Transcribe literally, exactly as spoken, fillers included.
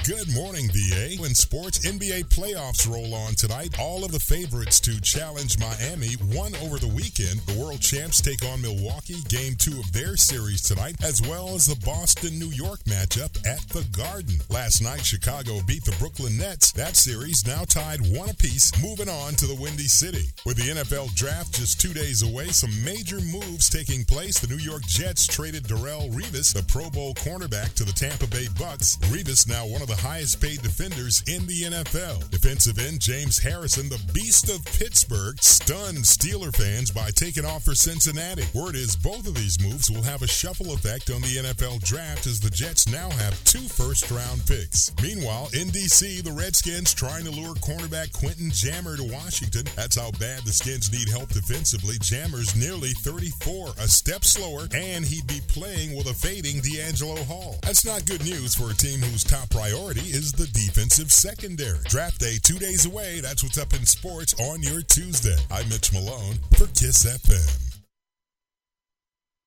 Good morning, V A. In sports, N B A playoffs roll on tonight. All of the favorites to challenge Miami won over the weekend. The world champs take on Milwaukee, game two of their series tonight, as well as the Boston-New York matchup at the Garden. Last night, Chicago beat the Brooklyn Nets. That series now tied one apiece, moving on to the Windy City. With the N F L draft just two days away, some major moves taking place. The New York Jets traded Darrelle Revis, the Pro Bowl cornerback, to the Tampa Bay Bucks. Revis now one of the highest paid defenders in the N F L. Defensive end James Harrison, the Beast of Pittsburgh, stunned Steeler fans by taking off for Cincinnati. Word is both of these moves will have a shuffle effect on the N F L draft, as the Jets now have two first-round picks. Meanwhile, in D C, the Redskins trying to lure cornerback Quentin Jammer to Washington. That's how bad the Skins need help defensively. Jammer's nearly thirty-four, a step slower, and he'd be playing with a fading D'Angelo Hall. That's not good news for a team whose top priority is the defensive secondary. Draft day two days away. That's what's up in sports on your Tuesday. I'm Mitch Malone for KISS F M.